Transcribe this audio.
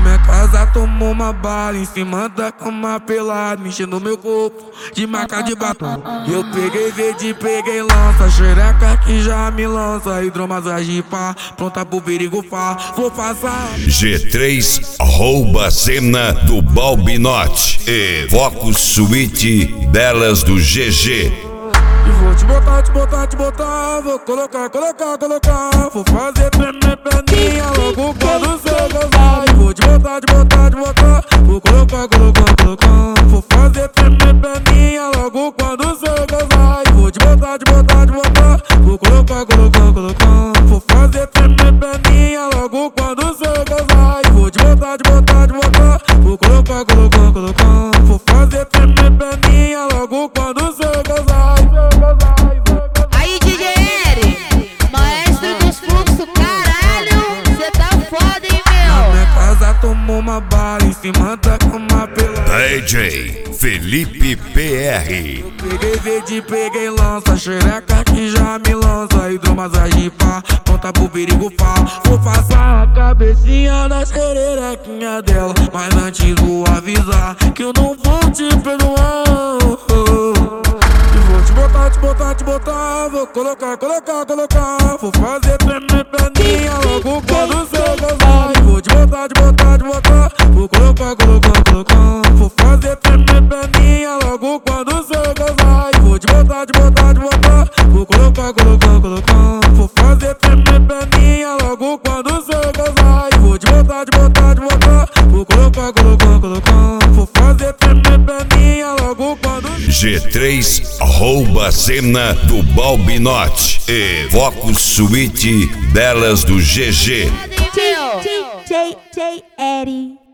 minha casa tomou uma bala em cima da cama pelado, mexendo meu corpo de marca de batom. Eu peguei verde, peguei lança, xereca que já me lança, hidromassagem pá, pronta pro perigo fá, vou passar. G3 rouba a cena do Balbinote e Focus Suite Belas do GG. E vou te botar, vou colocar, vou fazer tremer perninha logo quando cê gozar. E vou te botar, vou colocar, vou fazer tremer perninha logo quando cê gozar. E vou te botar, vou colocar, vou fazer tremer perninha logo quando cê gozar. E vou te botar, vou colocar, vou fazer tremer perninha logo quando cê gozar. Aí, DJ Eri, maestro dos fluxos, caralho, cê tá foda, hein, Na minha meu? casa tomou uma bala em cima da cama pelada. DJ Felipe PR. Peguei verde, peguei lança, xereca que já me lança, hidromassagem pá, pronta pro perigo fá. Vou passar a cabecinha das xerequinha dela, mas antes vou avisar que eu não vou te perdoar. E vou te botar, vou colocar, vou fazer tremer perninha logo quando cê gozar. E vou te botar, vou colocar, vou fazer tremer perninha logo quando cê gozar. E vou te botar, vou colocar, vou fazer tremer perninha logo quando cê gozar. E vou te botar, vou colocar, vou fazer tremer perninha logo quando G3 rouba a cena do Balbinote e Focus Suite Belas do GG. Foda, hein, meu? DJ Eri.